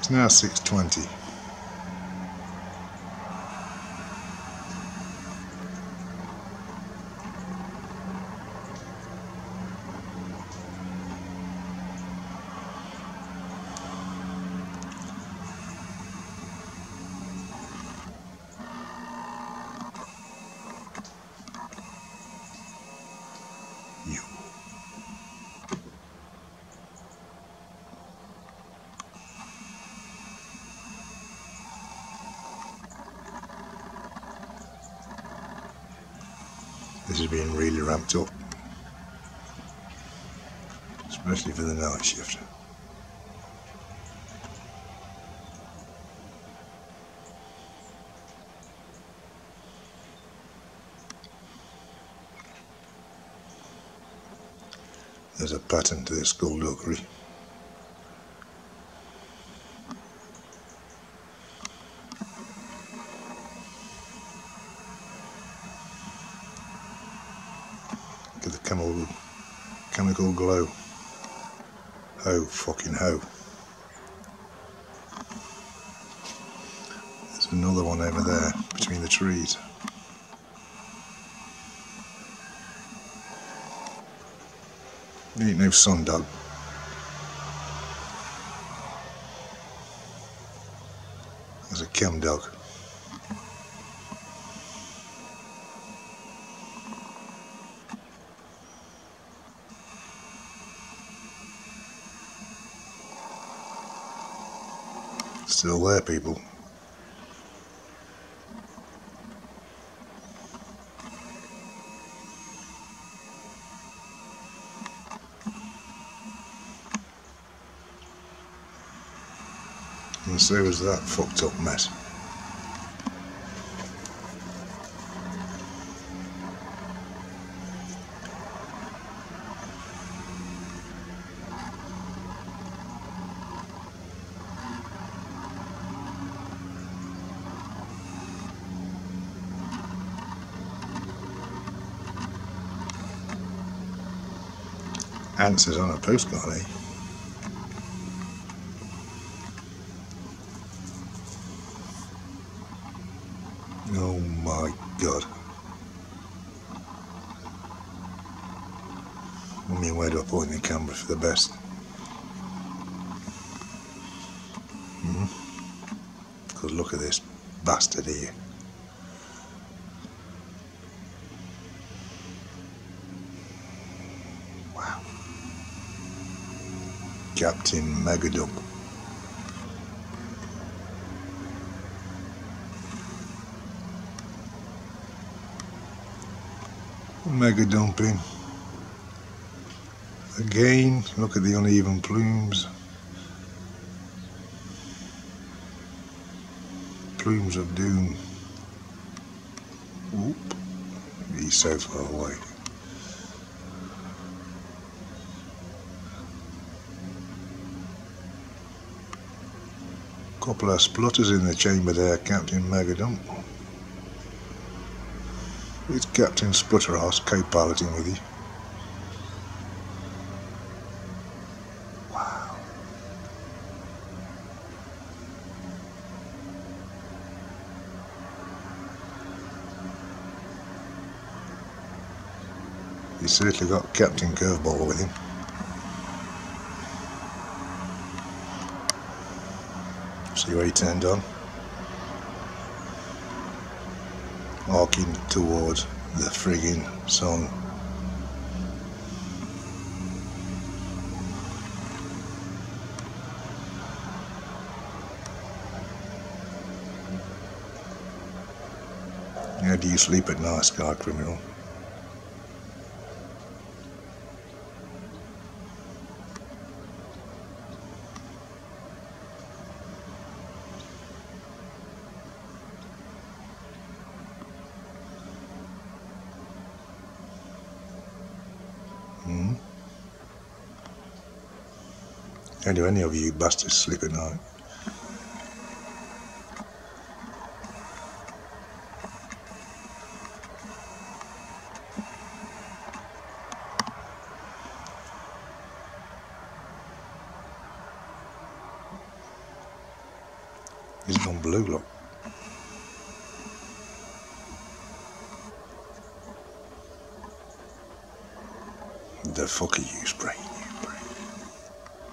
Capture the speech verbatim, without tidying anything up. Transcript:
It's now six twenty. You. This is being really ramped up, especially for the night shift. There's a pattern to this skullduggery. Look at the chemical, chemical glow. Ho, fucking ho. There's another one over there between the trees. Ain't no sun dog. There's a chem dog. Still there, people. And so is that fucked up mess. Answers on a postcard, eh? Oh my god. I mean, where do I point the camera for the best? Hmm? Because look at this bastard here. Wow. Captain Megadump. Mega dumping. Again, look at the uneven plumes. Plumes of doom. Whoop. He's so far away. Couple of splutters in the chamber there, Captain Megadump. It's Captain Splutterhouse co-piloting with you. Wow. He's certainly got Captain Curveball with him. See where he turned on? Arcing towards the friggin' sun. How do you sleep at night, Sky Criminal? Hmm? How do any of you bastards sleep at night? He's gone blue, look. The fuck are you, Spray?